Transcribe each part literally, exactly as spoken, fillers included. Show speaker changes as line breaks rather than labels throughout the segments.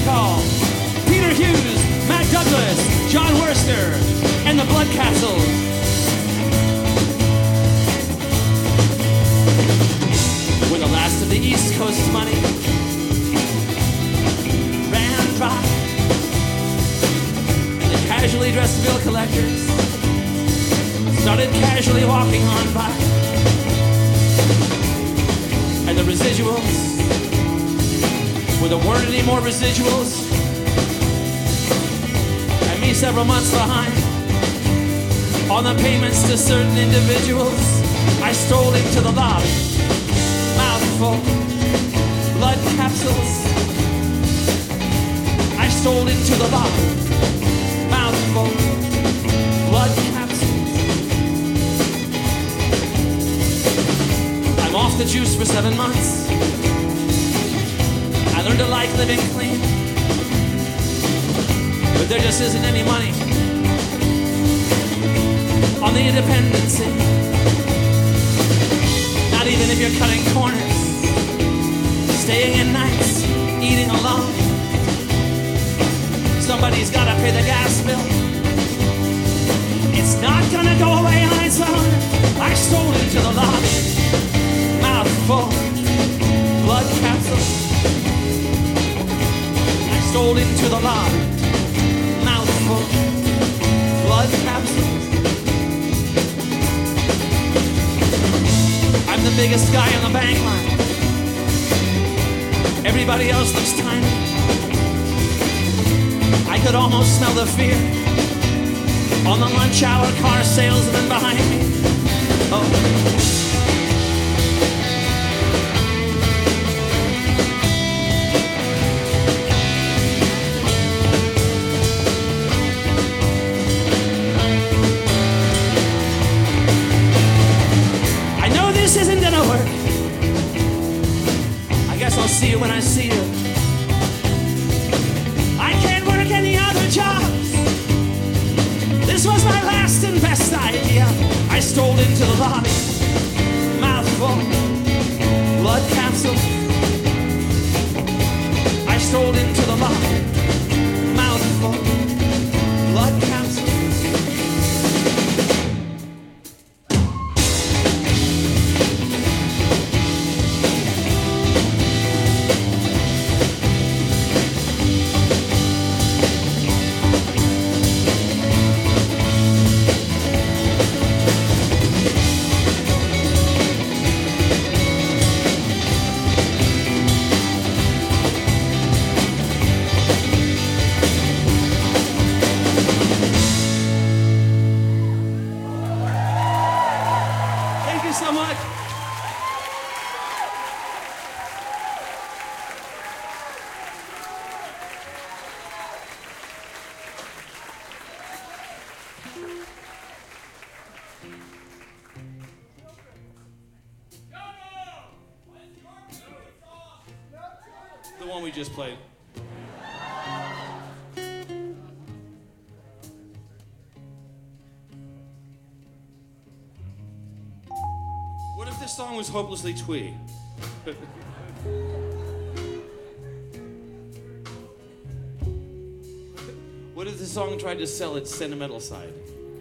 Call, Peter Hughes, Matt Douglas, John Worster, and the Blood Capsules. When the last of the East Coast money ran dry, and the casually dressed bill collectors started casually walking on by, and the residuals, where there weren't any more residuals, and me several months behind on the payments to certain individuals, I strolled into the lobby, mouthful, blood capsules. I strolled into the lobby, mouthful, blood capsules. I'm off the juice for seven months. I learned to like living clean, but there just isn't any money on the independent scene. Not even if you're cutting corners, staying in nights, eating alone. Somebody's gotta pay the gas bill. It's not gonna go away on its own. I strolled into the lobby, mouthful, blood capsules. I strolled into the lobby, mouthful, blood capsules. I'm the biggest guy on the bank line. Everybody else looks tiny. I could almost smell the fear on the lunch hour car salesman behind me. Oh. This isn't gonna work. I guess I'll see you when I see you. I can't work any other jobs. This was my last and best idea. I strolled into the lobby, mouthful, blood capsule. I strolled into the lobby, mouthful, blood capsule. So much. The one we just played. What if this song was hopelessly twee? What if this song tried to sell its sentimental side?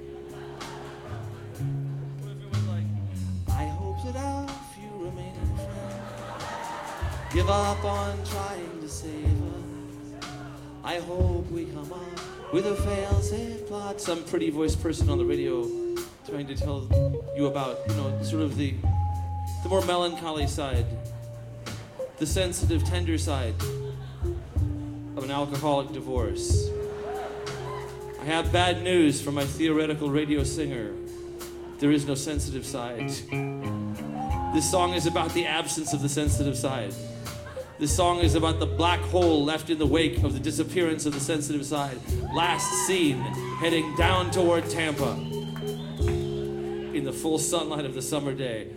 What if it was like, I hope that our few remaining friends give up on trying to save us. I hope we come up with a fail-safe plot. Some pretty voiced person on the radio trying to tell you about, you know, sort of the the more melancholy side, the sensitive, tender side of an alcoholic divorce. I have bad news for my theoretical radio singer. There is no sensitive side. This song is about the absence of the sensitive side. This song is about the black hole left in the wake of the disappearance of the sensitive side. Last seen heading down toward Tampa in the full sunlight of the summer day.